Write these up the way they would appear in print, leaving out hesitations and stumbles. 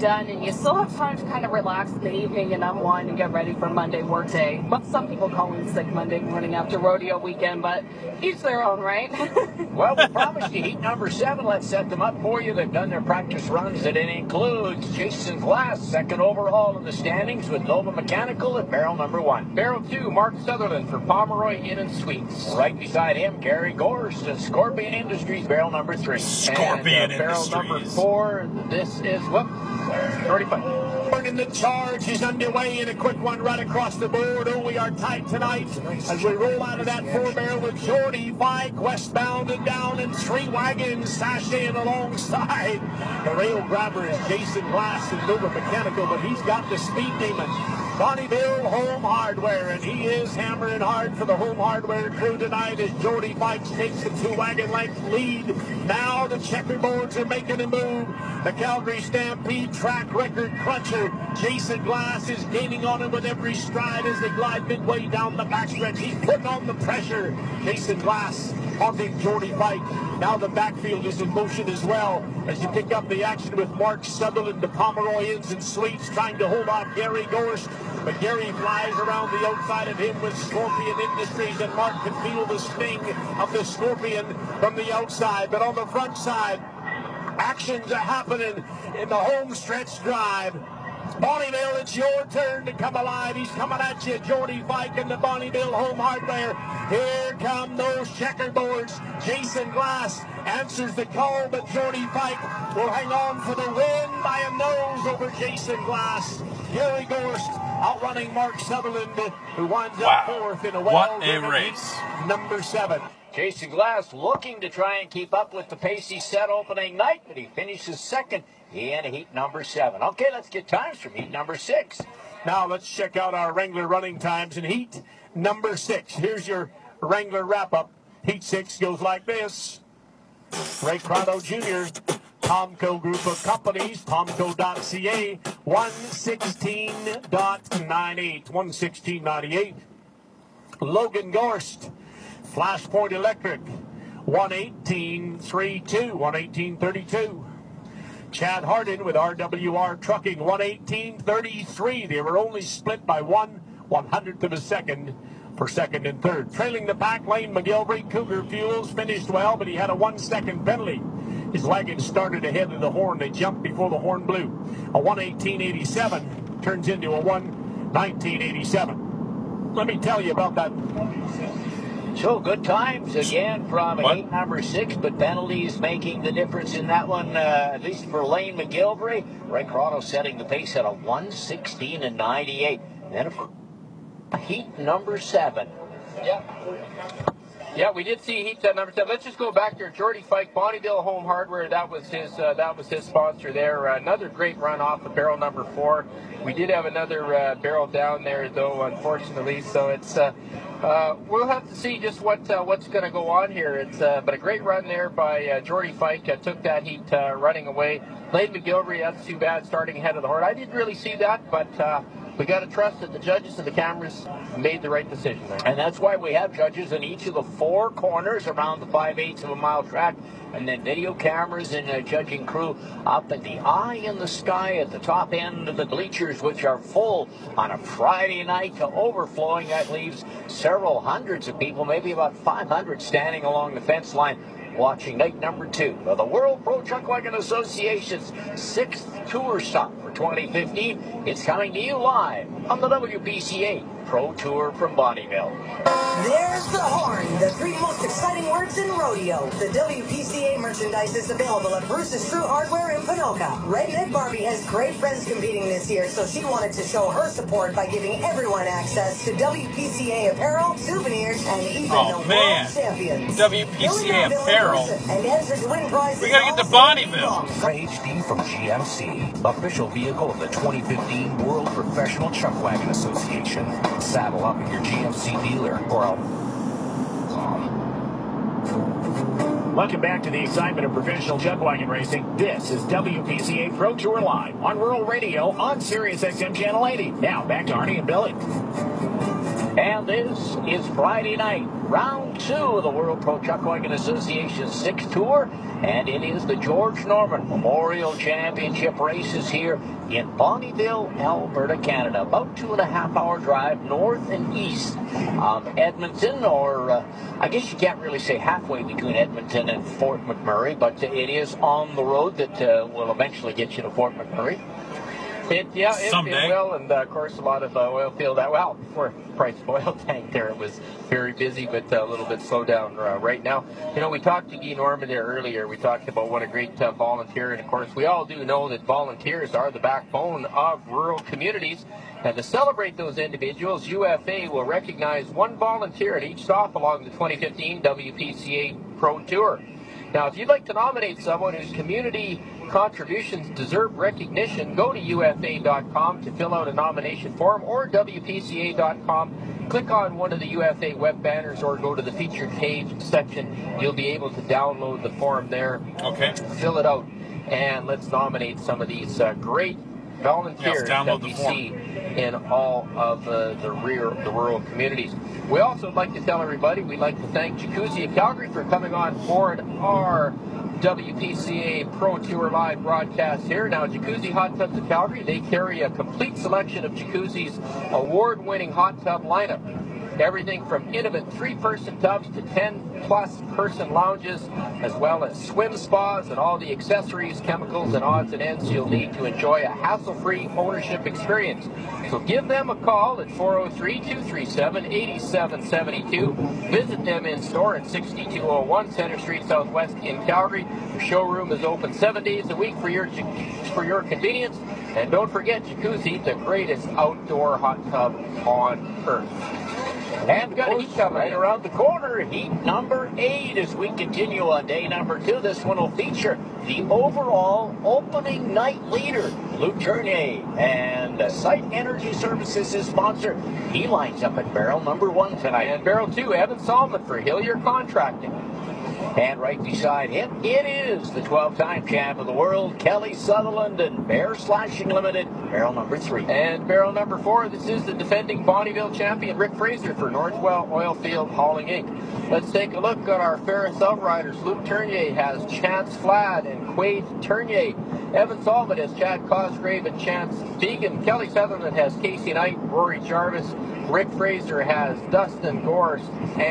done, and you still have time to kind of relax in the evening and unwind and get ready for Monday workday. But some people call in sick Monday morning after rodeo weekend, but each their own, right? Well, we promised you heat number 7. Let's set them up for you. They've done their practice runs, and it includes Jason Glass, second overall in the standings with Nova Mechanical at barrel number 1. Barrel 2, Mark Sutherland for Pomeroy Inn and Suites. Right beside him, Gary Gorst and Scorpion Industries, barrel number 3. Scorpion and, barrel Industries. number 4, this is, Jordy Fike. And the charge is underway in a quick one right across the board. Oh, we are tight tonight as we roll out of that 4-barrel with Jordy Fike westbound and down, and 3 wagons sashaying alongside. The rail grabber is Jason Glass and Nova Mechanical, but he's got the speed demon, Bonneville Home Hardware, and he is hammering hard for the Home Hardware crew tonight as Jordy Fike takes a 2-wagon length lead. Now the checkerboards are making a move. The Calgary Stampede track record cruncher Jason Glass is gaining on him with every stride as they glide midway down the backstretch. He's putting on the pressure. Jason Glass haunting Jordy Fike. Now the backfield is in motion as well as you pick up the action with Mark Sutherland, the Pomeroy Inns and Suites, trying to hold off Gary Gorst. But Gary flies around the outside of him with Scorpion Industries, and Mark can feel the sting of the Scorpion from the outside. But on the front side, actions are happening in the home stretch drive. Bonneville, it's your turn to come alive. He's coming at you, Jordy Fike and the Bonneville Home Hardware. Here come those checkerboards. Jason Glass answers the call, but Jordy Fike will hang on for the win by a nose over Jason Glass. Gary Gorst outrunning Mark Sutherland, who winds up fourth in a well-driven race. Number 7. Jason Glass looking to try and keep up with the pace he set opening night, but he finishes second in heat number 7. Okay, let's get times from heat number 6. Now let's check out our Wrangler running times in heat number 6. Here's your Wrangler wrap-up. Heat 6 goes like this. Ray Crotto Jr., Tomco Group of Companies, Tomco.ca, 116.98, 116.98. Logan Gorst, Flashpoint Electric, 118.32, 118.32. Chad Hardin with RWR Trucking, 118.33. They were only split by 1/100th of a second for second and third. Trailing the back lane, McGillivray. Cougar Fuels finished well, but he had a 1-second penalty. His wagon started ahead of the horn. They jumped before the horn blew. A 118.87 turns into a 119.87. Let me tell you about that. So good times again from heat number 6, but penalties making the difference in that one, at least for Lane McGillivray. Ray Crotto setting the pace at a 116.98. Then for heat number 7. Yeah, we did see heat number 7. Let's just go back there. Jordy Fike, Bonneville Home Hardware. That was his sponsor there. Another great run off of barrel number 4. We did have another barrel down there, though, unfortunately. So it's we'll have to see just what's going to go on here. It's but a great run there by Jordy Fike. Took that heat running away. Lane McGillivray, that's too bad, starting ahead of the horn. I didn't really see that, but we got to trust that the judges and the cameras made the right decision there. And that's why we have judges in each of the 4 corners around the 5/8 of a mile track, and then video cameras and a judging crew up at the eye in the sky at the top end of the bleachers, which are full on a Friday night to overflowing. That leaves several hundreds of people, maybe about 500, standing along the fence line watching night number 2 of the World Pro Truck Wagon Association's 6th Tour Stop for 2015. It's coming to you live on the WPCA Pro Tour from Bonneville. There's the horn, the 3 most exciting words in rodeo. The WPCA merchandise is available at Bruce's True Hardware in Panoka. Redneck Barbie has great friends competing this year, so she wanted to show her support by giving everyone access to WPCA apparel, souvenirs, and even the World Champions. WPCA apparel. And enter to win prizes. We gotta get to Bonneville. HD from GMC, official vehicle of the 2015 World Professional Chuck Wagon Association. Saddle up at your GMC dealer or Welcome back to the excitement of professional chuck wagon racing. This is WPCA Pro Tour Live on Rural Radio on Sirius XM Channel 80. Now back to Arnie and Billy. And this is Friday night, round 2 of the World Pro Chuck Wagon Association 6th Tour, and it is the George Norman Memorial Championship races here in Bonnyville, Alberta, Canada. About 2.5-hour drive north and east of Edmonton, or I guess you can't really say halfway between Edmonton and Fort McMurray, but it is on the road that will eventually get you to Fort McMurray. It will, and of course a lot of oil field. Well, for Price Oil Tank there, it was very busy, but a little bit slow down right now. You know, we talked to Guy Norman there earlier. We talked about what a great volunteer, and of course we all do know that volunteers are the backbone of rural communities. And to celebrate those individuals, UFA will recognize one volunteer at each stop along the 2015 WPCA Pro Tour. Now, if you'd like to nominate someone whose community contributions deserve recognition, go to UFA.com to fill out a nomination form, or WPCA.com. Click on one of the UFA web banners or go to the featured page section. You'll be able to download the form there. Okay. Fill it out, and let's nominate some of these great volunteers that we see in all of the rural communities. We also would like to tell everybody we'd like to thank Jacuzzi of Calgary for coming on board our WPCA Pro Tour live broadcast here. Now, Jacuzzi Hot Tubs of Calgary, they carry a complete selection of Jacuzzi's award-winning hot tub lineup. Everything from intimate 3-person tubs to 10-plus person lounges, as well as swim spas and all the accessories, chemicals, and odds and ends you'll need to enjoy a hassle-free ownership experience. So give them a call at 403-237-8772. Visit them in store at 6201 Center Street Southwest in Calgary. The showroom is open 7 days a week for your convenience. And don't forget Jacuzzi, the greatest outdoor hot tub on earth. And we've got a heat coming right around the corner. Heat number 8 as we continue on day number 2. This one will feature the overall opening night leader, Luke Tournier. And Site Energy Services is sponsor. He lines up at barrel number 1 tonight. And barrel 2, Evan Salmon for Hillier Contracting. And right beside him, it is the 12-time champ of the world, Kelly Sutherland, and Bear Slashing Limited, barrel number 3. And barrel number 4, this is the defending Bonnyville champion, Rick Fraser, for Northwell Oilfield Hauling Inc. Let's take a look at our Ferris Outriders. Luke Tournier has Chance Flad and Quade Tournier. Evan Salmon has Chad Cosgrave and Chance Deegan. Kelly Sutherland has Casey Knight, Rory Jarvis. Rick Fraser has Dustin Gorst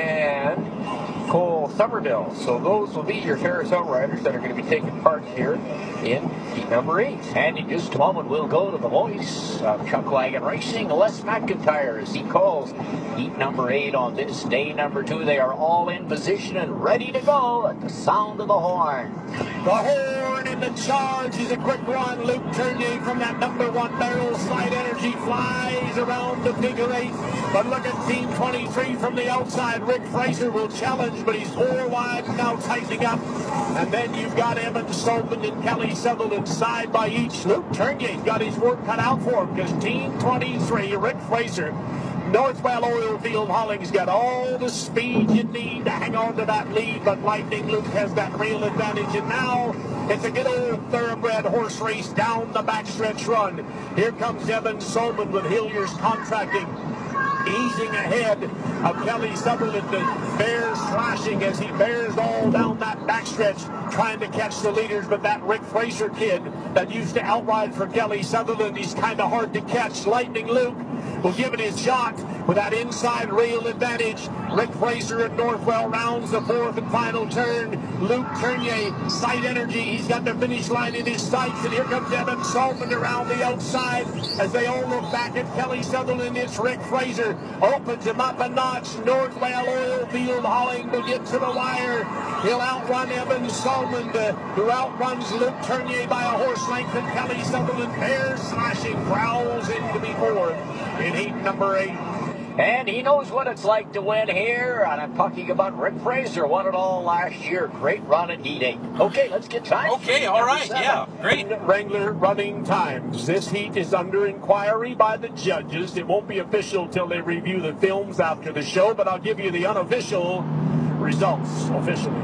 and Cole Somerville. So those will be your Ferris Outriders that are going to be taking part here in heat number 8. And in just a moment, we'll go to the voice of Chuck Wagon Racing, Les McIntyre, as he calls heat number 8 on this day number 2. They are all in position and ready to go at the sound of the horn. The horn in the charge is a quick run. Luke Tournier from that number 1 barrel. Site Energy flies around the figure 8. But look at Team 23 from the outside. Rick Fraser will challenge, but he's 4 wide now, tightening up. And then you've got Evan Stolman and Kelly Sutherland side by each. Luke Tournier's got his work cut out for him because Team 23, Rick Fraser, Northwell Oilfield Hauling's got all the speed you need to hang on to that lead, but Lightning Luke has that real advantage. And now it's a good old thoroughbred horse race down the backstretch run. Here comes Evan Solman with Hillier's Contracting, easing ahead of Kelly Sutherland, and Bears slashing as he bears all down that backstretch, trying to catch the leaders. But that Rick Fraser kid that used to outride for Kelly Sutherland, he's kind of hard to catch. Lightning Luke will give it his shot with that inside rail advantage. Rick Fraser at Northwell rounds the 4th and final turn. Luke Tournier, Site Energy, he's got the finish line in his sights, and here comes Evan Salmon around the outside as they all look back at Kelly Sutherland. It's Rick Fraser, opens him up a notch. Northwell Oilfield Hauling will get to the wire. He'll outrun Evan Salmon, who outruns Luke Tournier by a horse length, and Kelly Sutherland, Bears slashing, growls in to be 4th in heat number 8. And he knows what it's like to win here. And I'm talking about Rick Fraser. Won it all last year. Great run at heat 8. Okay, let's get time. Okay, all right. 7. Yeah, great. Wrangler running times. This heat is under inquiry by the judges. It won't be official till they review the films after the show, but I'll give you the unofficial results officially.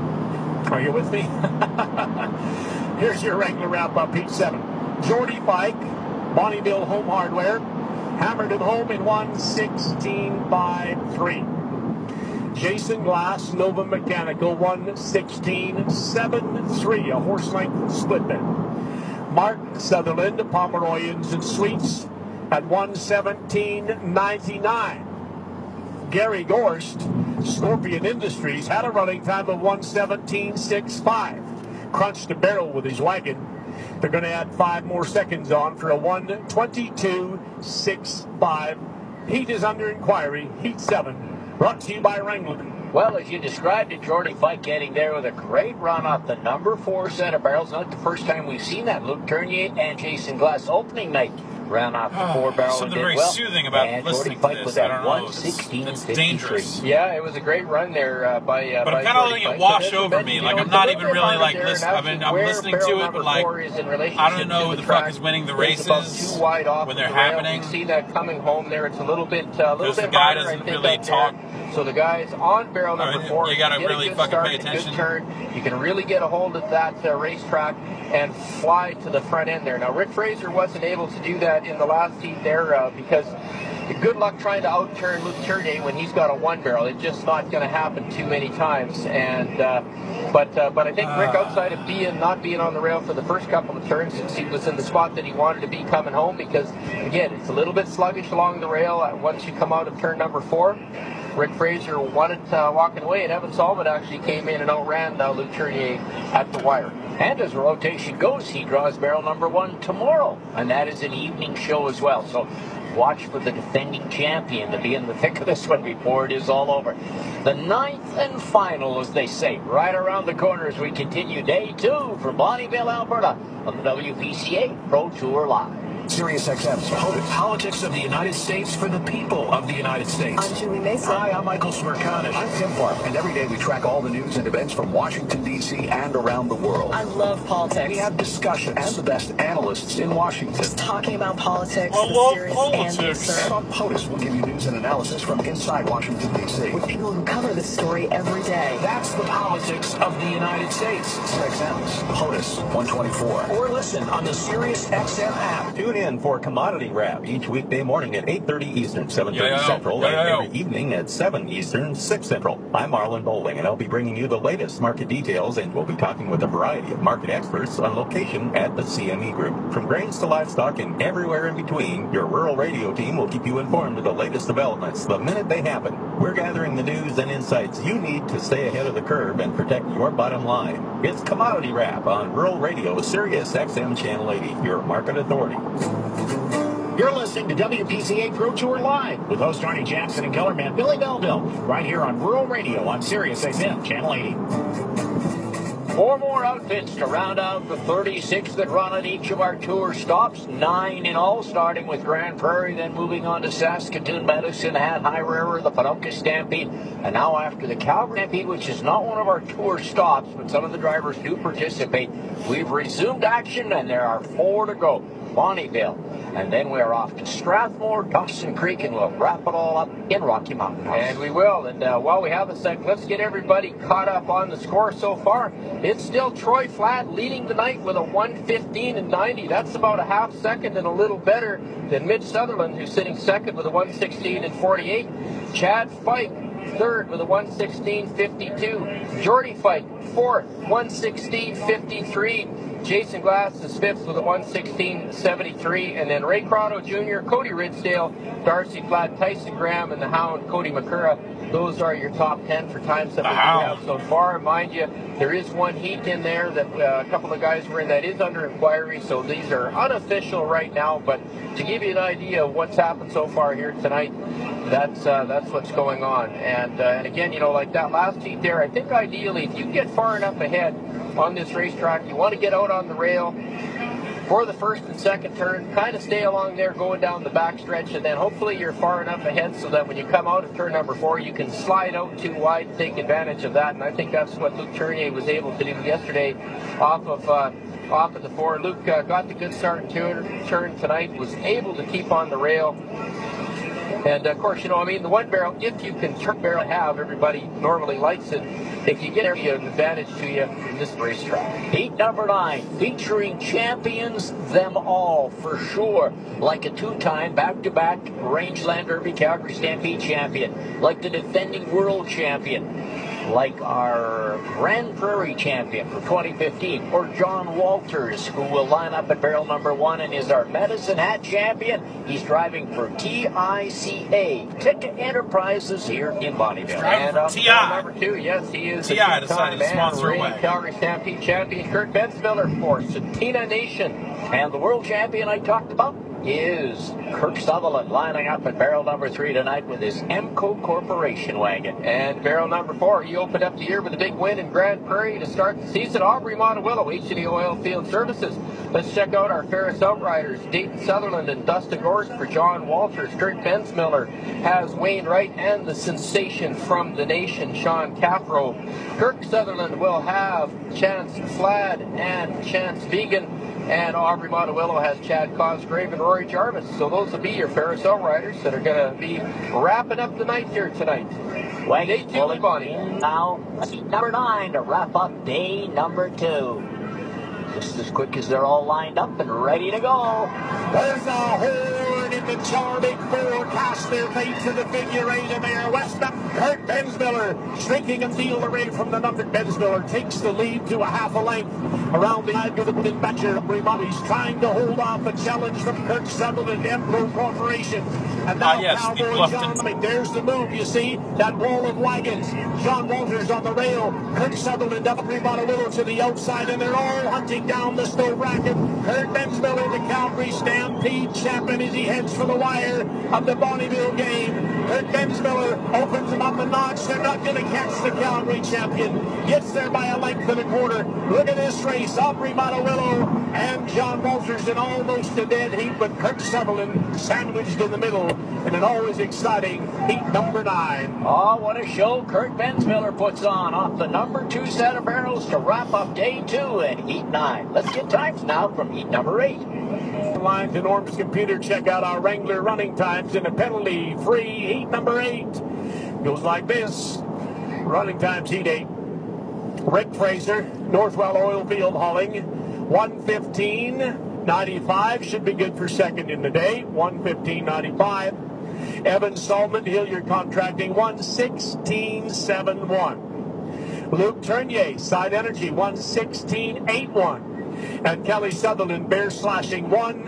Are you with me? Here's your Wrangler wrap-up, heat 7. Jordy Fike, Bonnyville Home Hardware, hammered it home in 1:16.53. Jason Glass, Nova Mechanical, 1:16.73, a horse length split bet. Mark Sutherland, Pomeroyans and Sweets at 1:17.99. Gary Gorst, Scorpion Industries, had a running time of 1:17.65. Crunched a barrel with his wagon. They're going to add 5 more seconds on for a 1:22.65. Heat is under inquiry. Heat 7, brought to you by Wrangler. Well, as you described it, Jordy Fike getting there with a great run off the number 4 set of barrels. Not the first time we've seen that. Luke Tournier and Jason Glass opening night ran off the 4 barrel. Something very soothing about listening to this. I don't know. It's dangerous. Yeah, it was a great run there by. But I'm kind of letting it wash over me. Like, I'm not even really like listening. I mean, I'm listening to it, but like, I don't know who the fuck is winning the races when they're happening. You see that coming home there. It's a little bit because the guy doesn't really talk. So the guys on barrel number 4, you got to really fucking pay attention. Turn. You can really get a hold of that racetrack and fly to the front end there. Now, Rick Fraser wasn't able to do that in the last heat there because good luck trying to outturn Luke Tournier when he's got a 1 barrel. It's just not going to happen too many times. And but I think Rick, outside of not being on the rail for the first couple of turns, he was in the spot that he wanted to be coming home because, again, it's a little bit sluggish along the rail once you come out of turn number 4. Rick Fraser wanted walking away, and Evan Sullivan actually came in and outran Luke Tournier at the wire. And as rotation goes, he draws barrel number 1 tomorrow, and that is an evening show as well. So watch for the defending champion to be in the thick of this one before it is all over. The 9th and final, as they say, right around the corner as we continue day 2 from Bonnyville, Alberta on the WPCA Pro Tour Live. SiriusXM's Politics of the United States for the people of the United States. I'm Julie Mason. Hi, I'm Michael Smerconish. I'm Tim Farm. And every day we track all the news and events from Washington, D.C. and around the world. I love politics. We have discussion and the best analysts in Washington. Just talking about politics, I the love serious politics. and the absurd. And on POTUS, we'll give you news and analysis from inside Washington, D.C. With people who cover the story every day. That's the politics of the United States. SiriusXM's POTUS 124. Or listen on the SiriusXM app. Tune in for Commodity Wrap each weekday morning at 8:30 Eastern, 7:30 Central, and every evening at 7 Eastern, 6 Central. I'm Marlon Bowling, and I'll be bringing you the latest market details, and we'll be talking with a variety of market experts on location at the CME Group. From grains to livestock and everywhere in between, your rural radio team will keep you informed of the latest developments the minute they happen. We're gathering the news and insights you need to stay ahead of the curve and protect your bottom line. It's Commodity Wrap on Rural Radio, Sirius XM Channel 80, your market authority. You're listening to WPCA Pro Tour Live with host Arnie Jackson and colorman Billy Belleville, right here on Rural Radio on Sirius XM Channel 80. 4 more outfits to round out the 36 that run on each of our tour stops. 9 in all, starting with Grand Prairie, then moving on to Saskatoon, Medicine Hat, High River, the Paducah Stampede, and now after the Calgary Stampede, which is not one of our tour stops, but some of the drivers do participate, we've resumed action, and there are 4 to go. Bonnyville, and then we're off to Strathmore, Dawson Creek, and we'll wrap it all up in Rocky Mountain House. And we will. And while we have a sec, let's get everybody caught up on the score so far. It's still Troy Flatt leading tonight with a 1:15.90. That's about a half second and a little better than Mitch Sutherland, who's sitting second with a 1:16.48. Chad Fike, third with a 1:16.52. Jordy Fike, fourth, 1:16.53. Jason Glass is fifth with a 1:16.73, and then Ray Crotto Jr., Cody Ridsdale, Darcy Flatt, Tyson Graham, and the Hound, Cody McCurra. Those are your top 10 for times that we have so far. Mind you, there is one heat in there that a couple of guys were in that is under inquiry, so these are unofficial right now. But to give you an idea of what's happened so far here tonight, that's what's going on. And again, like that last heat there, I think ideally if you get far enough ahead on this racetrack, you want to get out on the rail for the first and second turn, kind of stay along there going down the back stretch, and then hopefully you're far enough ahead so that when you come out of turn number 4, you can slide out too wide and take advantage of that. And I think that's what Luke Tournier was able to do yesterday off of the 4. Luke got the good start in turn tonight, was able to keep on the rail. And of course, the 1 barrel, if you can turn barrel have, everybody normally likes it. If you get an advantage to you in this racetrack. Heat number 9, featuring champions, them all for sure. Like a 2-time back-to-back Rangeland Derby Calgary Stampede champion, like the defending world champion, like our Grand Prairie champion for 2015, or John Walters, who will line up at barrel number 1 and is our Medicine Hat champion. He's driving for TICA, Ticket Enterprises here in Bonneville. And TI. number 2, yes, he is TI decided to sponsor away. Calgary Stampede champion Kurt Bensmiller for Satina Nation. And the world champion I talked about is Kirk Sutherland, lining up at barrel number 3 tonight with his Emco Corporation wagon. And barrel number 4, he opened up the year with a big win in Grand Prairie to start the season. Aubrey Montewillo, H&E Oil Field Services. Let's check out our Ferris Outriders, Dayton Sutherland and Dustin Gorst for John Walters. Kurt Bensmiller has Wayne Wright and the sensation from the nation, Sean Caffro. Kirk Sutherland will have Chance Flad and Chance Vegan. And Aubrey Montewillo has Chad Cosgrave and Rory Jarvis. So those will be your Ferris Outriders that are going to be wrapping up the night here tonight. Wagon Day 2 in Bonnie. Now, seat number 9 to wrap up day number 2. Just as quick as they're all lined up and ready to go. There's a horn in the Charming forecast. Their fate to the figure 8 in there. Westbound, Kurt Bensmiller shrinking and deal away from the number. Bensmiller takes the lead to a half a length around the eye of the Badger. He's trying to hold off a challenge from Kirk Sutherland and Emco Corporation. And now Cowboy John, there's the move, you see, that wall of wagons. John Walters on the rail. Kirk Sutherland up Montewillo to the outside, and they're all hunting down the stove racket. Kurt Bensmiller, the Calgary Stampede champion, as he heads for the wire of the Bonneville game. Kurt Bensmiller opens them up a notch. They're not going to catch the Calgary champion. Gets there by a length and a quarter. Look at this race. Aubrey Montewillo and John Walters in almost a dead heat, but Kirk Sutherland sandwiched in the middle in an always exciting heat number 9. Oh, what a show Kurt Bensmiller puts on off the number 2 set of barrels to wrap up day 2 and heat 9. Let's get times now from heat number 8. Line to Norm's computer, check out our Wrangler running times in a penalty-free heat number 8. Goes like this. Running times heat 8. Rick Fraser, Northwell Oilfield hauling, 1:15.95 should be good for second in the day. 1:15.95. Evan Salmon, Hilliard Contracting, 1:16.71. Luke Tournier, Side Energy, 1:16.81. And Kelly Sutherland, Bear Slashing,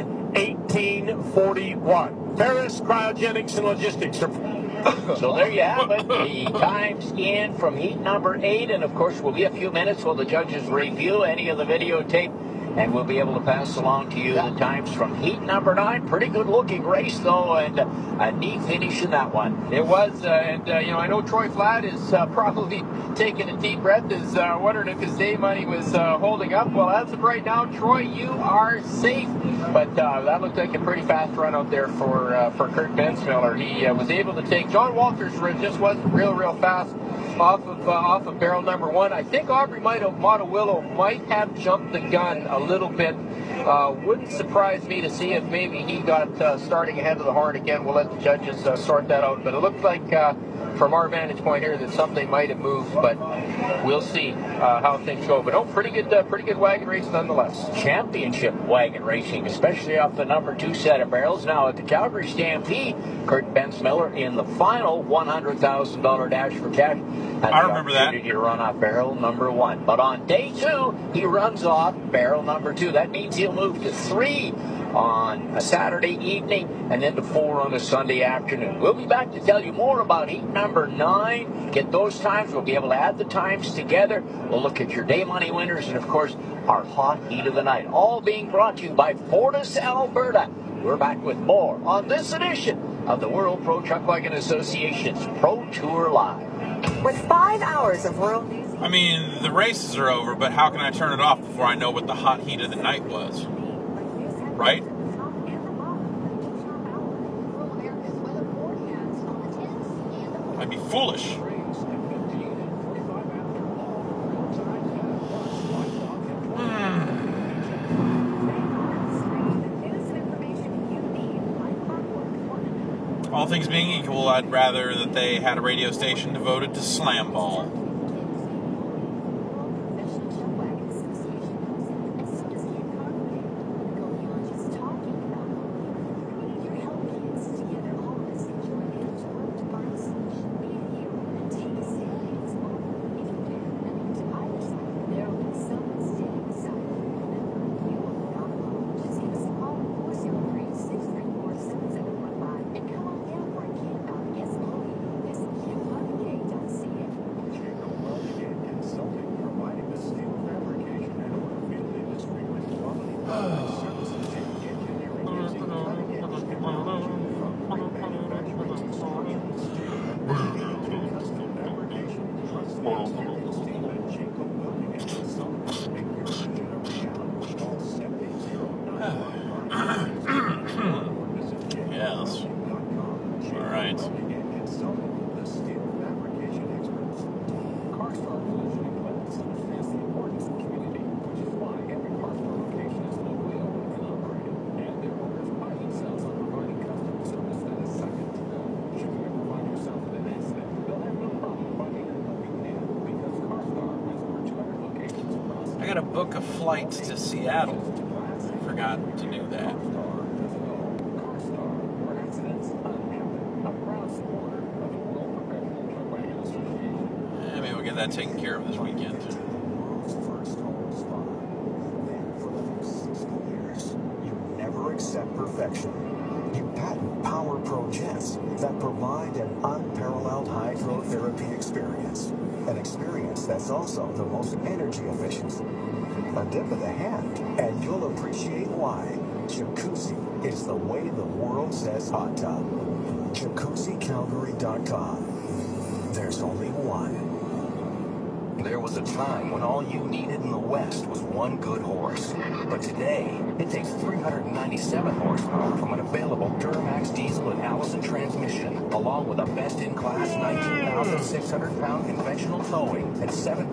1:18.41. Ferris Cryogenics and Logistics. So there you have it, the times in from heat number 8, and of course we'll be a few minutes while the judges review any of the videotape, and we'll be able to pass along to you the times from heat number 9. Pretty good looking race though, and a neat finish in that one. It was, I know Troy Flatt is probably taking a deep breath, is wondering if his day money was holding up. Well, as of right now, Troy, you are safe. But that looked like a pretty fast run out there for Kurt Bensmiller. He was able to take John Walters, just wasn't real fast off of barrel number 1. I think Aubrey Montewillo might have jumped the gun a little bit. Wouldn't surprise me to see if maybe he got starting ahead of the horn again. We'll let the judges sort that out. But it looked like, from our vantage point here, that something might have moved. But we'll see how things go. But pretty good wagon race nonetheless. Championship wagon racing, especially off the number 2 set of barrels. Now at the Calgary Stampede, Kurt Bensmiller in the final $100,000 dash for cash. I remember that. To run off barrel number 1. But on day 2, he runs off barrel number 2. That means he'll move to 3 on a Saturday evening and then to 4 on a Sunday afternoon. We'll be back to tell you more about heat number 9. Get those times. We'll be able to add the times together. We'll look at your day money winners and, of course, our hot heat of the night. All being brought to you by Fortis Alberta. We're back with more on this edition of the World Pro Truck Wagon Association's Pro Tour Live. With 5 hours of world news. I mean, the races are over, but how can I turn it off before I know what the hot heat of the night was? Right? I'd be foolish. All things being equal, I'd rather that they had a radio station devoted to slam ball. Yes. All right. I got to book a flight to Seattle. I forgot to do that. Maybe we'll get that taken care of this weekend. You never accept perfection. You patent Power Pro jets that provide an unparalleled hydrotherapy experience. An experience that's also the most energy efficient. A dip of the hand, and you'll appreciate why. Jacuzzi is the way the world says hot tub. JacuzziCalgary.com. There's only one. There was a time when all you needed in the West was one good horse. But today, it takes 397 horsepower from an available Duramax diesel and Allison transmission, along with a best-in-class 19,600-pound conventional towing and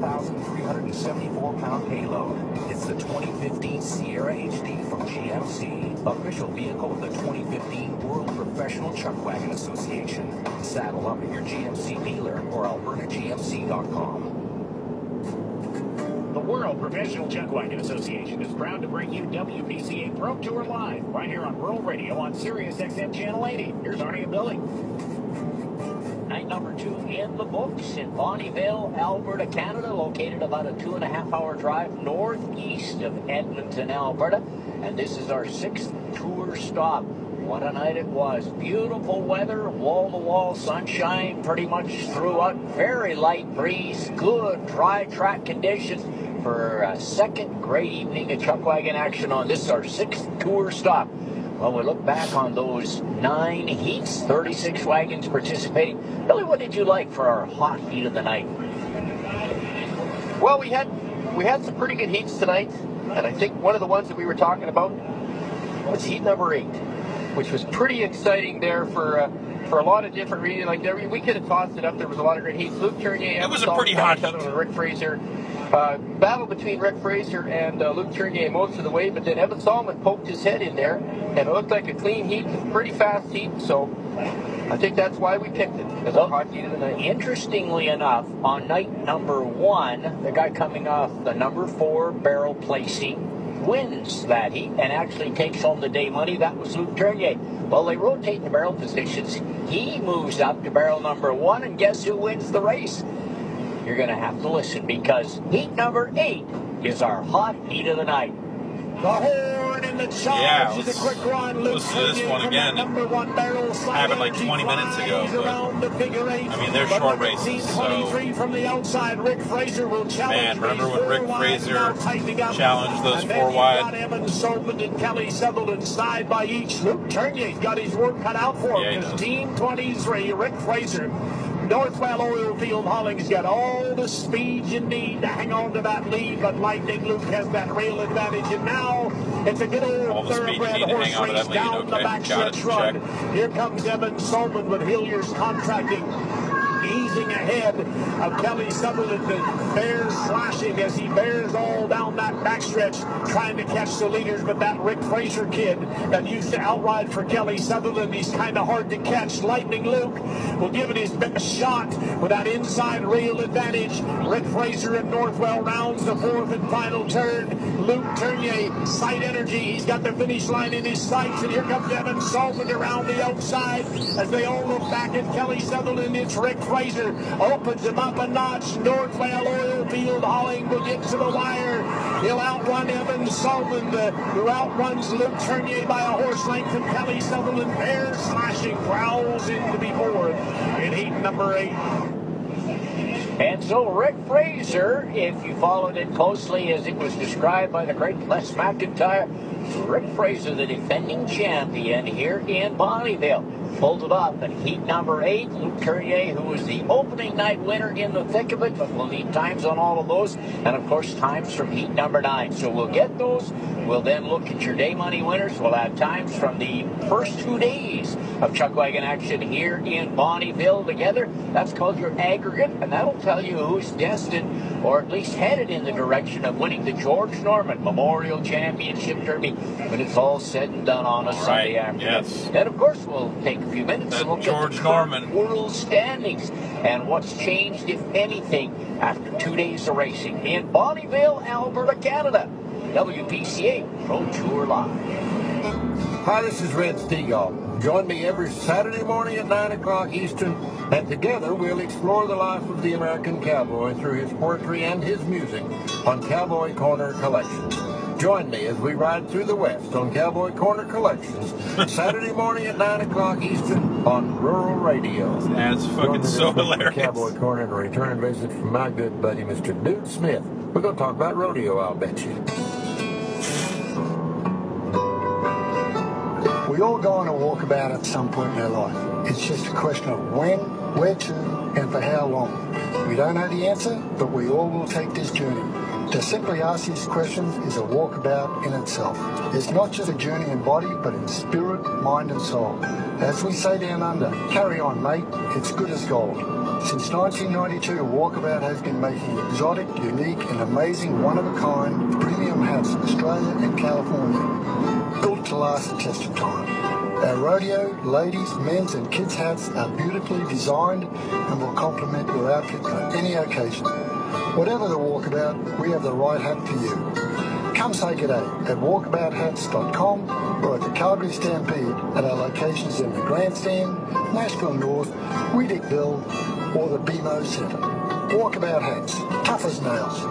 7,374-pound payload. It's the 2015 Sierra HD from GMC, official vehicle of the 2015 World Professional Chuck Wagon Association. Saddle up at your GMC dealer or albertagmc.com. The World Professional Chuck Wagon Association is proud to bring you WPCA Pro Tour Live right here on Rural Radio on Sirius XM Channel 80. Here's Arnie and Billy. Night number 2 in the books in Bonnyville, Alberta, Canada, located about a 2.5-hour drive northeast of Edmonton, Alberta. And this is our 6th tour stop. What a night it was. Beautiful weather, wall-to-wall sunshine pretty much throughout. Very light breeze, good dry track conditions for a second great evening of chuck wagon action on this, our 6th tour stop. Well, we look back on those 9 heats, 36 wagons participating. Billy, what did you like for our hot heat of the night? Well, we had some pretty good heats tonight, and I think one of the ones that we were talking about was heat number 8. Which was pretty exciting there for a lot of different reasons. Like we could have tossed it up. There was a lot of great heats. Luke Tournier. It was a pretty hot heat. Rick Fraser. Battle between Rick Fraser and Luke Tournier most of the way, but then Evan Solomon poked his head in there, and it looked like a clean heat, pretty fast heat. So I think that's why we picked it as a hot heat of the night. Interestingly enough, on night number 1, the guy coming off the number 4 barrel placing wins that heat and actually takes home the day money. That was Luke Tournier. Well, they rotate the barrel positions. He moves up to barrel number 1, and guess who wins the race? You're going to have to listen, because heat number 8 is our hot heat of the night. The horn in the charge is a quick run. Listen to this one again. It happened like 20 minutes ago. But, I mean, they're short races, so... From the outside, Rick Fraser will challenge. Man, remember when Rick Fraser challenged those 4 wide? Evans, Solman, and Kelly Sutherland side by each. Luke Tournier's got his work cut out for him. His Team 23, Rick Fraser. Northwell Oilfield Hauling's got all the speed you need to hang on to that lead, but Lightning Luke has that rail advantage, and now it's a good old thoroughbred horse race down the backstretch run. Here comes Evan Solman with Hilliers Contracting. He's blazing ahead of Kelly Sutherland. The bears slashing as he bears all down that backstretch, trying to catch the leaders. But that Rick Fraser kid that used to outride for Kelly Sutherland, he's kind of hard to catch. Lightning Luke will give it his best shot with that inside rail advantage. Rick Fraser and Northwell rounds the fourth and final turn. Luke Tournier, sight energy. He's got the finish line in his sights, and here comes Evan Salmon around the outside as they all look back at Kelly Sutherland. It's Rick Fraser, opens him up a notch. Northwell Oilfield hauling will get to the wire. He'll outrun Evan Salmon, who outruns Luke Tournier by a horse length, and Kelly Sutherland, bear slashing, prowls in to be fourth in heat number 8. And so Rick Fraser, if you followed it closely as it was described by the great Les McIntyre, Rick Fraser, the defending champion here in Bonnyville, pulled it off in heat number 8. Luke Tournier, who was the opening night winner, in the thick of it, but we'll need times on all of those, and of course times from heat number 9. So we'll get those. We'll then look at your day money winners. We'll have times from the first 2 days of chuck wagon action here in Bonnyville together. That's called your aggregate, and that'll tell you who's destined, or at least headed in the direction of winning the George Norman Memorial Championship Derby when it's all said and done on a Sunday afternoon. Yes. Then, of course, we'll take a few minutes and look at the current world standings and what's changed, if anything, after 2 days of racing in Bonnyville, Alberta, Canada. WPCA Pro Tour Live. Hi, this is Red Steagall. Join me every Saturday morning at 9 o'clock Eastern, and together we'll explore the life of the American cowboy through his poetry and his music on Cowboy Corner Collections. Join me as we ride through the West on Cowboy Corner Collections, Saturday morning at 9 o'clock Eastern on Rural Radio. That's fucking so hilarious. Cowboy Corner and a return visit from my good buddy, Mr. Dude Smith. We're going to talk about rodeo, I'll bet you. We all go on a walkabout at some point in our life. It's just a question of when, where to, and for how long. We don't know the answer, but we all will take this journey. To simply ask these questions is a walkabout in itself. It's not just a journey in body, but in spirit, mind, and soul. As we say down under, carry on, mate, it's good as gold. Since 1992, Walkabout has been making exotic, unique, and amazing one-of-a-kind premium hats in Australia and California, built to last the test of time. Our rodeo, ladies, men's, and kids' hats are beautifully designed and will complement your outfit on any occasion. Whatever the walkabout, we have the right hat for you. Come say g'day at walkabouthats.com or at the Calgary Stampede at our locations in the Grandstand, Nashville North, Weedickville, or the BMO Centre. Walkabout hats, tough as nails.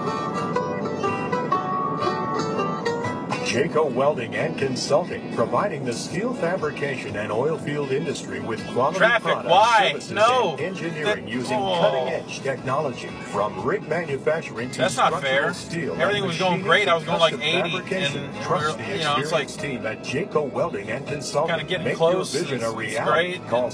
Jayco Welding and Consulting, providing the steel fabrication and oil field industry with quality products, services, and engineering using cutting-edge technology. From rig manufacturing to structural steel. Everything was going great. I was going like 80, and trust the experienced team at Jayco Welding and Consulting. Kind of getting Make close. your vision a reality. Call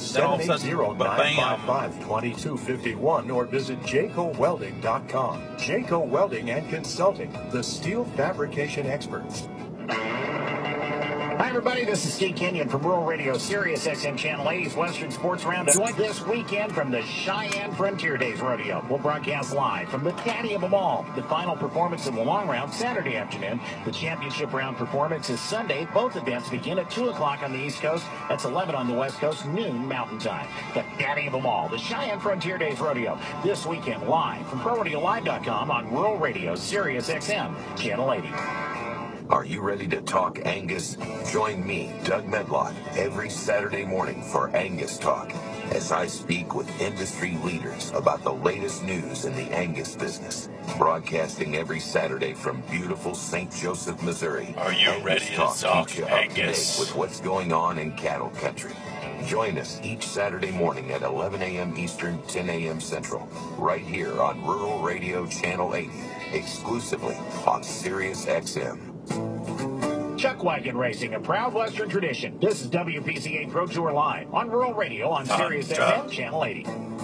780-955-2251 or visit jaycowelding.com. Jayco Welding and Consulting, the steel fabrication experts. Hi, everybody. This is Steve Kenyon from Rural Radio, Sirius XM Channel 80's Western Sports Roundup. Join this weekend from the Cheyenne Frontier Days Rodeo. We'll broadcast live from the Daddy of them all. The final performance in the long round Saturday afternoon. The championship round performance is Sunday. Both events begin at 2 o'clock on the East Coast. That's 11 on the West Coast, noon Mountain Time. The Daddy of them all, the Cheyenne Frontier Days Rodeo. This weekend live from ProRadioLive.com on Rural Radio, Sirius XM Channel 80. Are you ready to talk Angus? Join me, Doug Medlock, every Saturday morning for Angus Talk as I speak with industry leaders about the latest news in the Angus business. Broadcasting every Saturday from beautiful St. Joseph, Missouri. Are you Angus ready to Talk talk keeps you Angus? up to date with what's going on in cattle country. Join us each Saturday morning at 11 a.m. Eastern, 10 a.m. Central, right here on Rural Radio Channel 80, exclusively on Sirius XM. Chuck Wagon Racing, a proud Western tradition. This is WPCA Pro Tour Live on Rural Radio on Sirius XM Channel 80.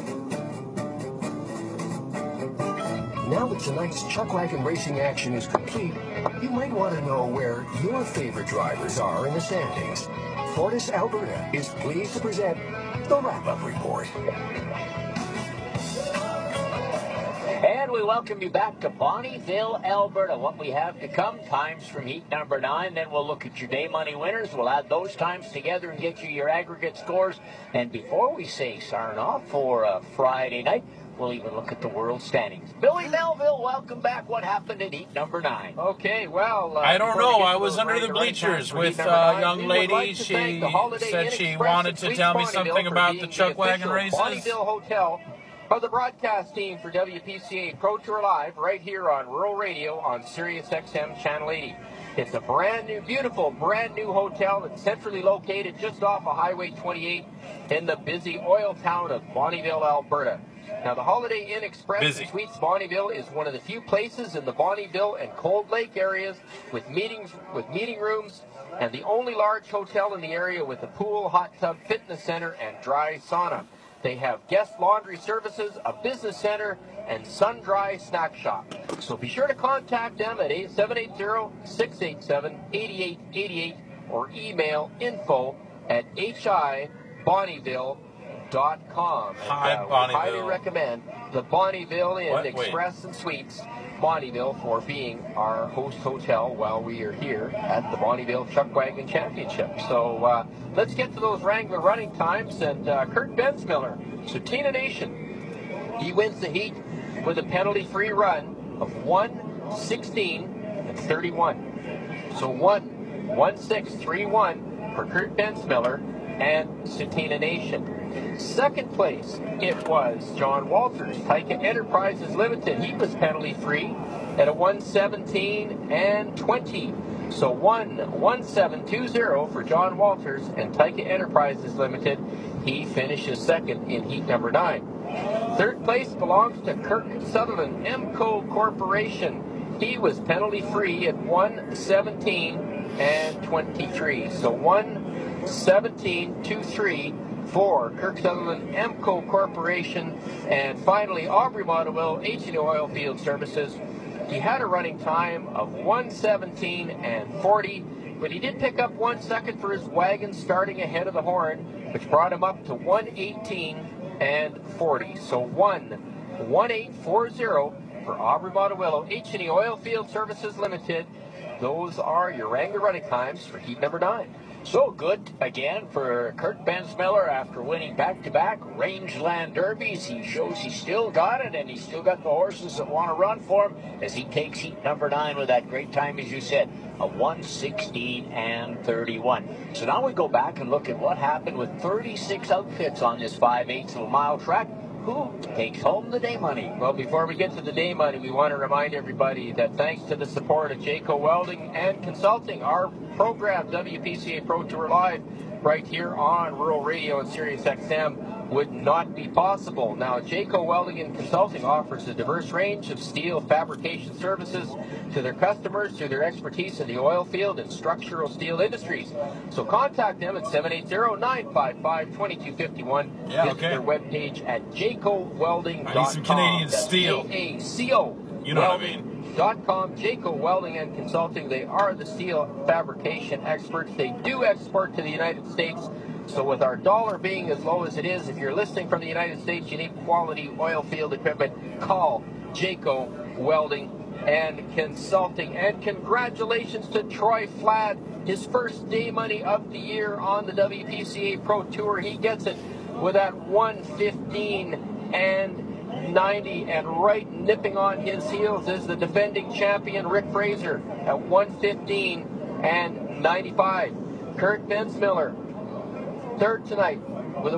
Now that tonight's Chuck Wagon Racing action is complete, you might want to know where your favorite drivers are in the standings. Fortis Alberta is pleased to present the Wrap-Up Report. And we welcome you back to Bonnyville, Alberta. What we have to come, times from heat number 9. Then we'll look at your day money winners. We'll add those times together and get you your aggregate scores. And before we say sign off for Friday night, we'll even look at the world standings. Billy Melville, welcome back. What happened in heat number 9? Okay, well... I don't know. I was under the bleachers with a young lady. She said she wanted to tell me something about the chuck wagon races. Bonnyville Hotel of the broadcast team for WPCA Pro Tour Live right here on Rural Radio on Sirius XM Channel 80. It's a brand new, beautiful, brand new hotel that's centrally located just off of Highway 28 in the busy oil town of Bonnyville, Alberta. Now, the Holiday Inn Express and Suites Bonnyville is one of the few places in the Bonnyville and Cold Lake areas with meeting rooms, and the only large hotel in the area with a pool, hot tub, fitness center, and dry sauna. They have guest laundry services, a business center, and sun-dry snack shop. So be sure to contact them at 780-687-8888 or email info@hibonnyville.com. Hi, we highly recommend the Bonnyville Inn Express and Suites Bonnyville for being our host hotel while we are here at the Bonnyville Chuck Wagon Championship. So let's get to those Wrangler running times. And Kurt Bensmiller, Sutina Nation, he wins the heat with a penalty-free run of 1:16:31. So 1:16:31 for Kurt Bensmiller and Sutina Nation. Second place, it was John Walters, Taika Enterprises Limited. He was penalty-free at a 1:17:20. So 1:17:20 for John Walters and Taika Enterprises Limited. He finishes second in heat number 9. Third place belongs to Kirk Sutherland, MCO Corporation. He was penalty-free at 1:17:23. So 1:17:23 for Kirk Sutherland, MCO Corporation. And finally, Aubrey Montewell, H&E Oilfield Services. He had a running time of 1:17:40, but he did pick up 1 second for his wagon starting ahead of the horn, which brought him up to 1:18:40. So 1:18:40 for Aubrey Montewell, H&E Oilfield Services Limited. Those are your Wrangler running times for heat number 9. So good again for Kurt Bensmiller after winning back-to-back Rangeland Derbies. He shows he's still got it, and he's still got the horses that want to run for him as he takes heat number 9 with that great time, as you said, a 1:16:31. So now we go back and look at what happened with 36 outfits on this 5/8 of a mile track. Who takes home the day money? Well, before we get to the day money, we want to remind everybody that thanks to the support of Jayco Welding and Consulting, our program, WPCA Pro Tour Live, right here on Rural Radio and Sirius XM, would not be possible. Now, Jayco Welding and Consulting offers a diverse range of steel fabrication services to their customers through their expertise in the oil field and structural steel industries. So contact them at 780-955-2251. Visit their webpage at jaycowelding.com. I need some Canadian steel. J-A-C-O. You know what I mean. .com, Jayco Welding and Consulting. They are the steel fabrication experts. They do export to the United States. So with our dollar being as low as it is, if you're listening from the United States, you need quality oil field equipment, call Jayco Welding and Consulting. And congratulations to Troy Flad, his first day money of the year on the WPCA Pro Tour. He gets it with that 1:15:90, and right nipping on his heels is the defending champion Rick Fraser at 1:15:95. Kurt Bensmiller, third tonight with a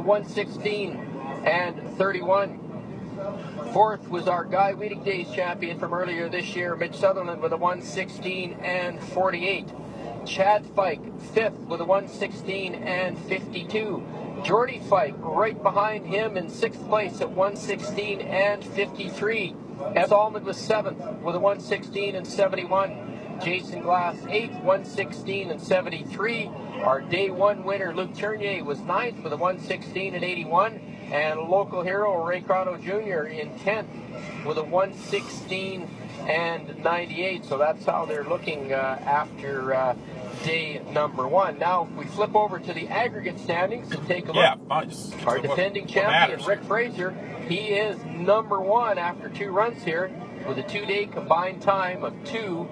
1:16:31. Fourth was our Guy Weeding Days champion from earlier this year, Mitch Sutherland, with a 1:16:48. Chad Fike, fifth with a 1:16:52. Jordy Fike right behind him in sixth place at 1:16:53. Ed Allman was seventh with a 1:16:71. Jason Glass, 8th, 1:16:73. Our day one winner, Luke Tournier, was 9th with a 1:16:81. And local hero, Ray Crotto Jr. in 10th with a 1:16:98. So that's how they're looking after day number 1. Now, if we flip over to the aggregate standings and take a look, our defending champion, Rick Fraser, he is number 1 after 2 runs here with a 2-day combined time of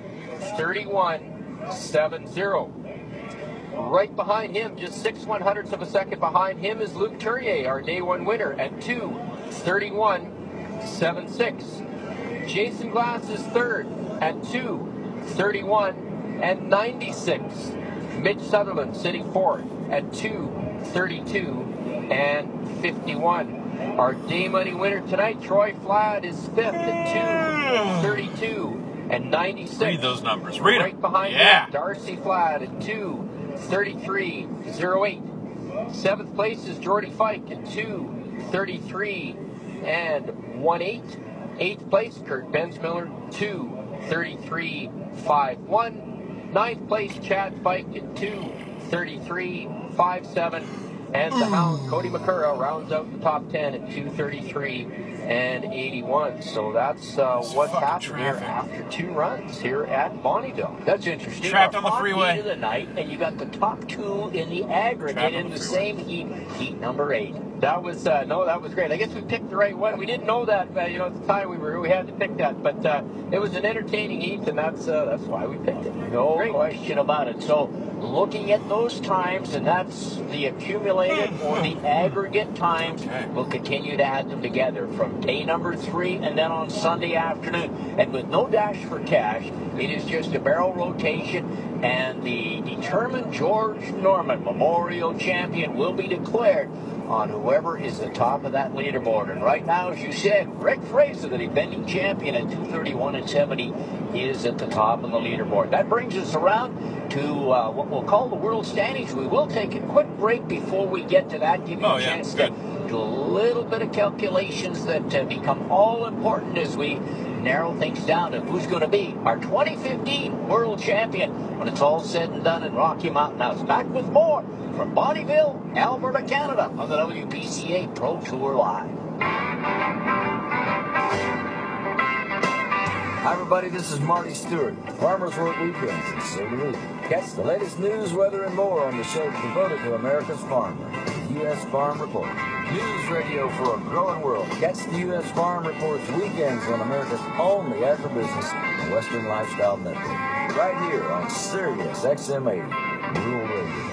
2:31.70. Right behind him, just 6/100ths of a second behind him, is Luke Tourier, our day 1 winner, at 2:31.76. Jason Glass is third at 2:31.96. Mitch Sutherland sitting fourth at 2:32.51. Our day money winner tonight, Troy Flad, is fifth at 2:32.96. Read those numbers. Read them. Right behind him, Darcy Flad at 2:33.08. 7th place is Jordy Fike at 2:33.18. 8th place, Kurt Bensmiller, 2:33.51. 9th place, Chad Fike at 2:33.57. And the Hound, Cody McCurra, rounds out the top 10 at 2:33.81. So that's what's happened here after 2 runs here at Bonneville. That's interesting. Trapped on the freeway. Of the night, and you got the top 2 in the aggregate in the same heat, heat number 8. That was no, that was great. I guess we picked the right one. We didn't know that, at the time we had to pick that, but it was an entertaining heat, and that's why we picked it. No question about it. So, looking at those times, and that's the accumulated or the aggregate times, we'll continue to add them together from day number 3 and then on Sunday afternoon. And with no dash for cash, it is just a barrel rotation, and the determined George Norman Memorial Champion will be declared on whoever is the top of that leaderboard. And right now, as you said, Rick Fraser, the defending champion at 2:31.70, is at the top of the leaderboard. That brings us around to what we'll call the world standings. We will take a quick break before we get to that, give you a chance to do a little bit of calculations that become all important as we narrow things down to who's going to be our 2015 world champion when it's all said and done in Rocky Mountain House. Back with more from Bonneville, Alberta, Canada on the WPCA Pro Tour Live. Hi everybody, this is Marty Stewart. Farmers work weekends, and so do we. Catch the latest news, weather, and more on the show devoted to America's farmer, the U.S. Farm Report. News radio for a growing world. Catch the U.S. Farm Report's weekends on America's only agribusiness and Western Lifestyle Network. Right here on Sirius XM 80, Rural Radio.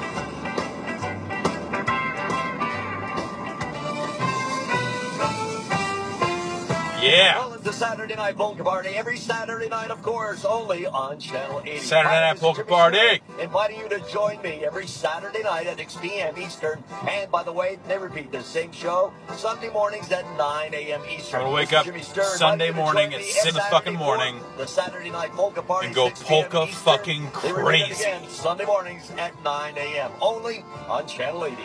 Yeah. Well, it's the Saturday Night Polka Party. Every Saturday night, of course, only on Channel 80. Saturday Night Polka Party. Inviting you to join me every Saturday night at 6 p.m. Eastern. And, by the way, they repeat the same show Sunday mornings at 9 a.m. Eastern. I'm going to wake up Sunday morning at 6 fucking morning the Saturday Night Polka Party and go polka fucking crazy. Again, Sunday mornings at 9 a.m. Only on Channel 80.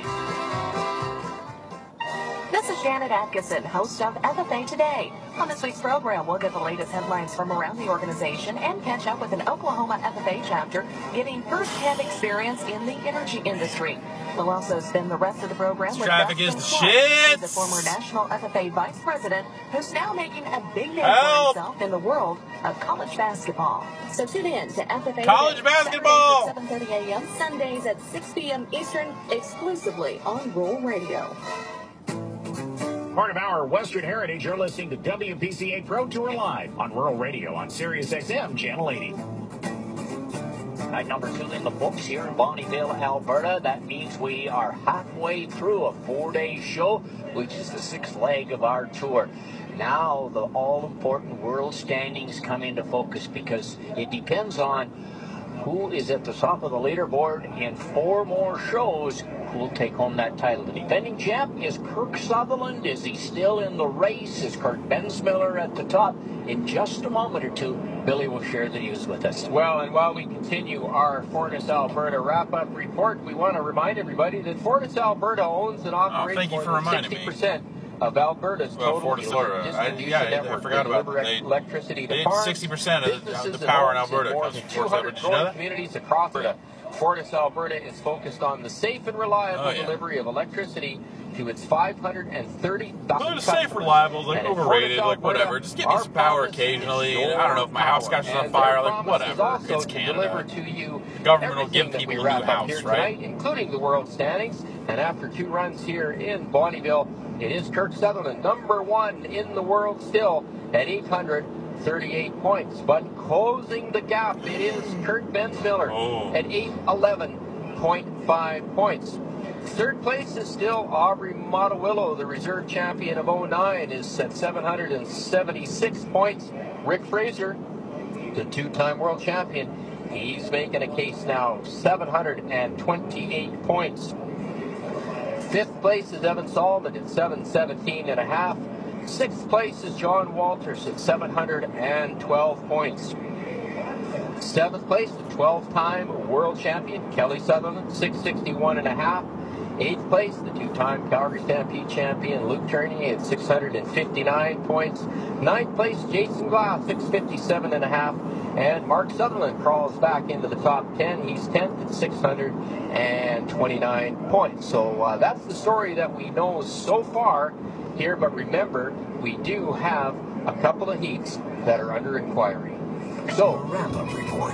This is Janet Atkinson, host of FFA Today. On this week's program, we'll get the latest headlines from around the organization and catch up with an Oklahoma FFA chapter getting first-hand experience in the energy industry. We'll also spend the rest of the program with traffic is the Dustin shit. the former National FFA Vice President, who's now making a big name for himself in the world of college basketball. So tune in to FFA College Today, basketball! Saturdays at 7:30 a.m., Sundays at 6 p.m. Eastern, exclusively on Rural Radio. Part of our Western heritage, you're listening to WPCA Pro Tour Live on Rural Radio on Sirius XM Channel 80. Night number 2 in the books here in Bonneville, Alberta. That means we are halfway through a 4-day show, which is the 6th leg of our tour. Now the all-important world standings come into focus because it depends on who is at the top of the leaderboard in 4 more shows who will take home that title. The defending champ is Kirk Sutherland. Is he still in the race? Is Kurt Bensmiller at the top? In just a moment or two, Billy will share the news with us. Well, and while we continue our Fortis Alberta wrap-up report, we want to remind everybody that Fortis Alberta owns and operates more than 60% of Alberta's total distribution network. I forgot about that. Electricity to they farms, 60% of the power in Alberta comes from Fortis Alberta. Did you know that? Communities across Alberta. Fortis Alberta is focused on the safe and reliable delivery of electricity to its 530,000 customers. Safe, reliable, like overrated, like whatever. Just give me some power occasionally. I don't know if my house catches on fire, like whatever. It's Canada. To you government will give people a new house, right? Including the world standings. And after 2 runs here in Bonnyville, it is Kurt Sutherland, number 1 in the world still at 838 points. But closing the gap, it is Kurt Bensmiller at 811.5 points. Third place is still Aubrey Mottawillo, the reserve champion of 09, is at 776 points. Rick Fraser, the 2-time world champion, he's making a case now, 728 points. Fifth place is Evan Solomon at 717.5. Sixth place is John Walters at 712 points. Seventh place, the 12-time world champion, Kelly Sutherland, 661.5. Eighth place, the 2-time Calgary Stampede champion, Luke Turney at 659 points. Ninth place, Jason Glass, 657.5. And Mark Sutherland crawls back into the top 10. He's 10th at 629 points. So that's the story that we know so far here. But remember, we do have a couple of heats that are under inquiry. So, wrap-up report.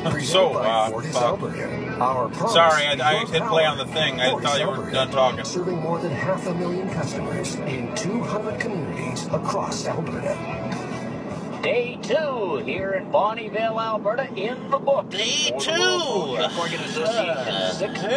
Sorry, I hit play on the thing. I thought you were done talking. Serving more than 500,000 customers in 200 communities across Alberta. Day 2 here in Bonnyville, Alberta, in the book. Day 2! Yes,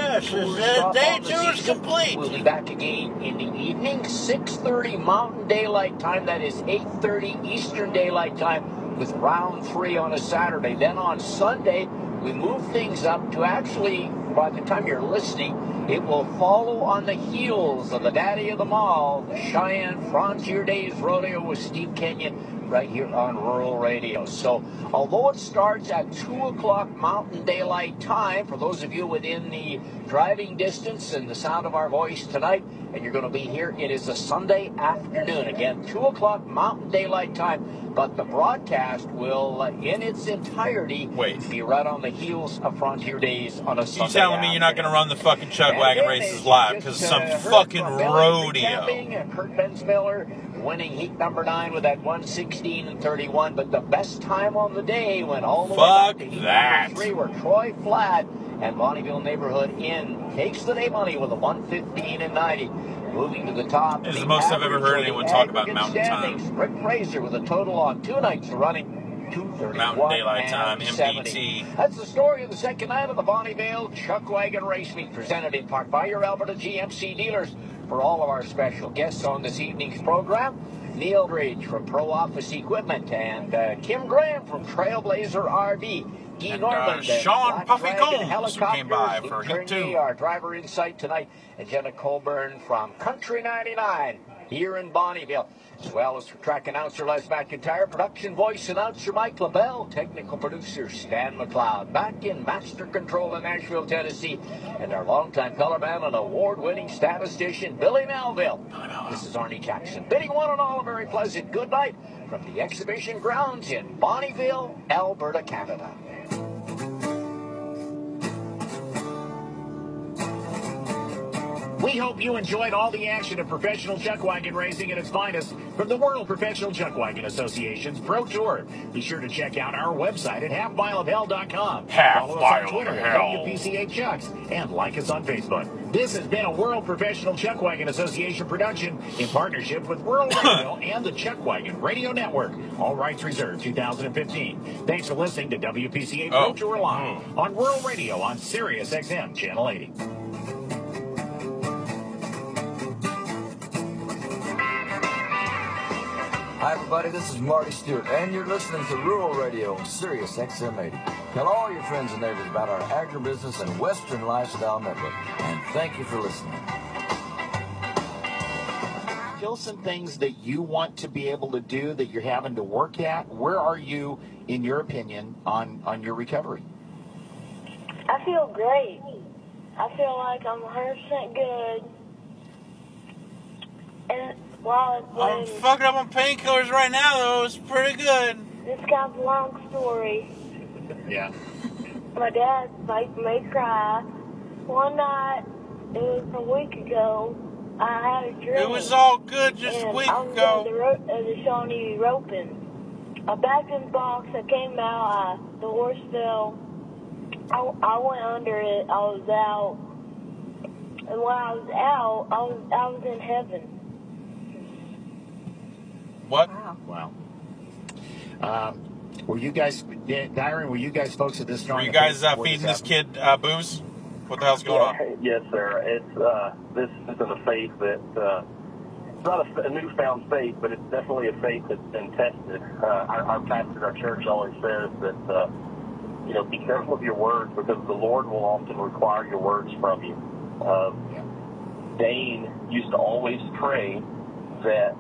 day 2 is complete. We'll be back again in the evening, 6:30 Mountain Daylight Time. That is 8:30 Eastern Daylight Time, with round 3 on a Saturday. Then on Sunday, we move things up to actually, by the time you're listening, it will follow on the heels of the daddy of them all, the Cheyenne Frontier Days Rodeo with Steve Kenyon, right here on Rural Radio. So, although it starts at 2 o'clock Mountain Daylight Time, for those of you within the driving distance and the sound of our voice tonight, and you're going to be here, it is a Sunday afternoon. Again, 2 o'clock Mountain Daylight Time, but the broadcast will, in its entirety, be right on the heels of Frontier Days on a Sunday. You telling me you're not going to run the fucking Chug Wagon races live because of some fucking rodeo? Kurt Bensmiller winning heat number 9 with that 1:16.31, but the best time on the day went all the way back to heat number 3, where Troy Fladd and Bonnyville Neighborhood Inn takes the day money with a 1:15.90. Moving to the top. This is the most I've ever heard anyone talk about mountain time. Rick Fraser with a total on 2 nights of running, 2:31 Mountain Daylight Time, MDT. MPT. That's the story of the second night of the Bonnyville Chuck Wagon Race Meet, presented in part by your Alberta GMC dealers. For all of our special guests on this evening's program, Neil Ridge from Pro Office Equipment and Kim Graham from Trailblazer RV. Guy Norman, Sean Puffy Combs came by for Heat 2. Our driver insight tonight, and Jenna Colburn from Country 99 here in Bonnyville, as well as for track announcer Les McIntyre, production voice announcer Mike LaBelle, technical producer Stan McLeod, back in master control in Nashville, Tennessee, and our longtime colorman and award-winning statistician Billy Melville. This is Arnie Jackson, bidding one and all a very pleasant good night from the exhibition grounds in Bonnyville, Alberta, Canada. We hope you enjoyed all the action of professional chuck wagon racing at its finest from the World Professional Chuck Wagon Association's Pro Tour. Be sure to check out our website at halfmileofhell.com. Follow us on Twitter at WPCA Chucks and like us on Facebook. This has been a World Professional Chuck Wagon Association production in partnership with Rural Radio and the Chuck Wagon Radio Network. All rights reserved, 2015. Thanks for listening to WPCA Pro Tour Live on Rural Radio on Sirius XM Channel 80. Hi, everybody. This is Marty Stewart, and you're listening to Rural Radio on Sirius XM 80. Tell all your friends and neighbors about our agribusiness and Western lifestyle network, and thank you for listening. Still some things that you want to be able to do that you're having to work at. Where are you, in your opinion, on your recovery? I feel great. I feel like I'm 100% good. And I'm fucking up on painkillers right now, though. It's pretty good. It's kind of a long story. Yeah. my dad made me cry. One night, it was a week ago, I had a dream. It was all good just a week ago. I was at the Shawnee roping. I backed in the box, I came out, the horse fell. I went under it, I was out. And when I was out, I was in heaven. What? Wow. Were you guys, Dyron, were you guys folks at this? Were you guys feeding this kid booze? What the hell's going on? Yes, sir. It's this isn't a faith that it's not a newfound faith, but it's definitely a faith that's been tested. Our pastor at our church always says that be careful of your words because the Lord will often require your words from you. Dane used to always pray that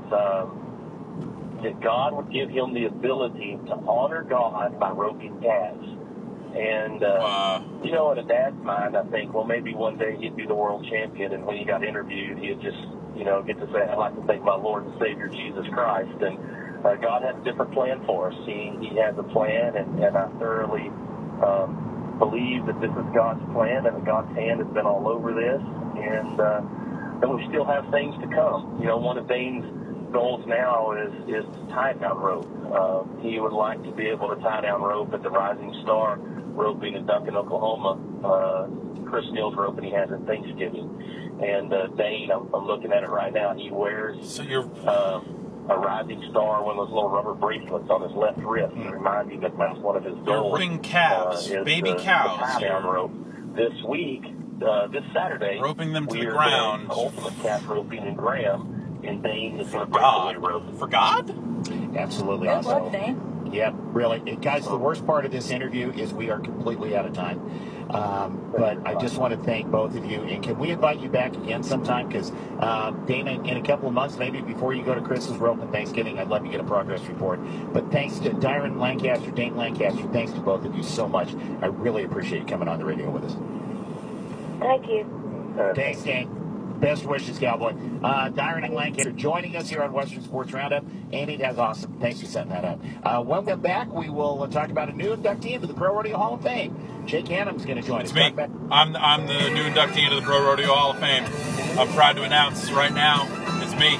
God would give him the ability to honor God by roping calves. And, in a dad's mind, I think, well, maybe one day he'd be the world champion, and when he got interviewed, he'd just, get to say, I'd like to thank my Lord and Savior, Jesus Christ. And God has a different plan for us. He has a plan, and I thoroughly believe that this is God's plan, and that God's hand has been all over this, and we still have things to come. One of Dane's goals now is to tie down rope. He would like to be able to tie down rope at the Rising Star roping in Duncan, Oklahoma. Chris Neal's roping he has at Thanksgiving. And Dane, I'm looking at it right now, he wears a Rising Star, one of those little rubber bracelets on his left wrist to remind you that that's one of his goals. Roping calves, baby cows. Tie down rope. This week, this Saturday, roping them to we the are ground. doing Ultimate Calf Roping in Graham. And Dane is for God. For God? Absolutely. Good luck, Dane. Yep, really. Guys, the worst part of this interview is we are completely out of time. But I just want to thank both of you. And can we invite you back again sometime? Because, Dana, in a couple of months, maybe before you go to Chris's rope and Thanksgiving, I'd love to get a progress report. But thanks to Dyron Lancaster, Dane Lancaster, thanks to both of you so much. I really appreciate you coming on the radio with us. Thank you. Thanks, Dane. Best wishes, Cowboy. Dyron and Lancaster joining us here on Western Sports Roundup. Andy, that's awesome. Thanks for setting that up. When we come back, we will talk about a new inductee into the Pro Rodeo Hall of Fame. Jake Hannum's going to join us. It's me. I'm the new inductee into the Pro Rodeo Hall of Fame. I'm proud to announce right now, it's me.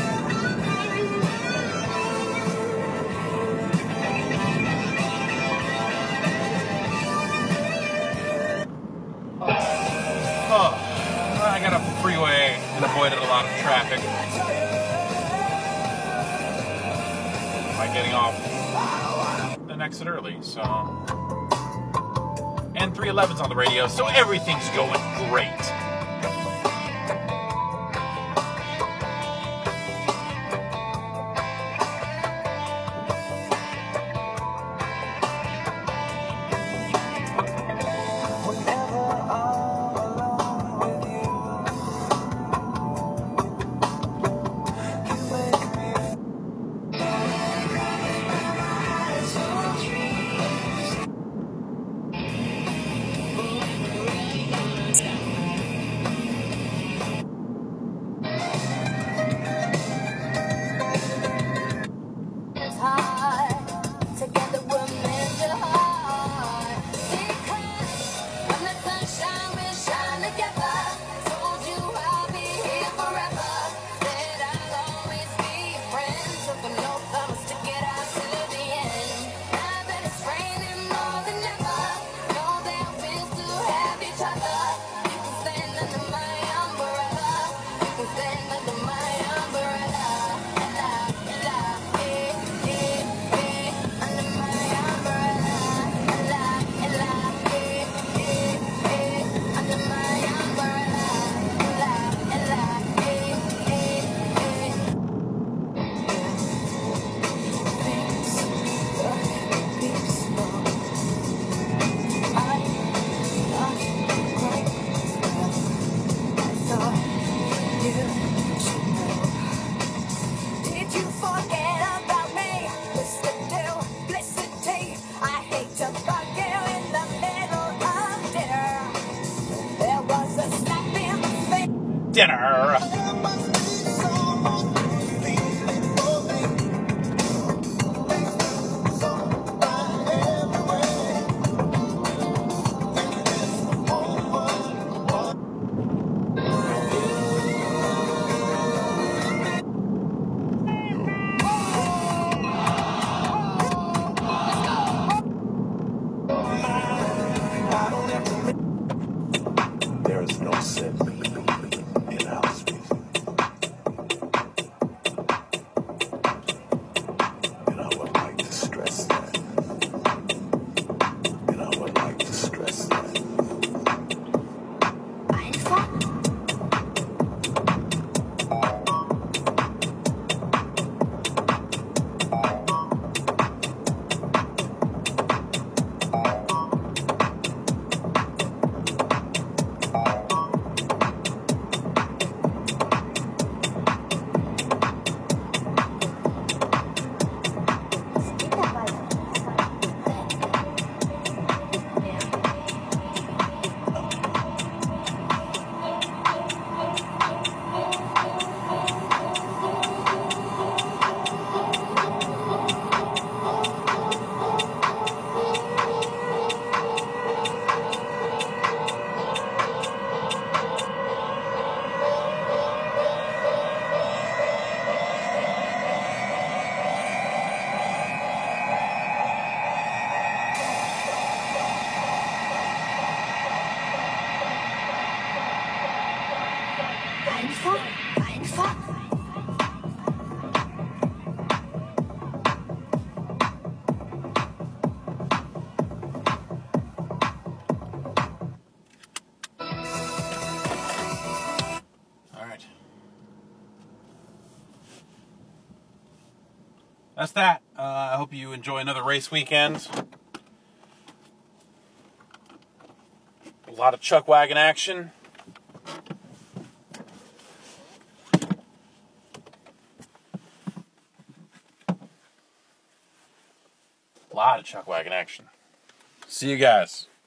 I got up the freeway and avoided a lot of traffic by getting off an exit early, so. And 311's on the radio, so everything's going great. Dinner. That's that. I hope you enjoy another race weekend. A lot of chuck wagon action. A lot of chuck wagon action. See you guys.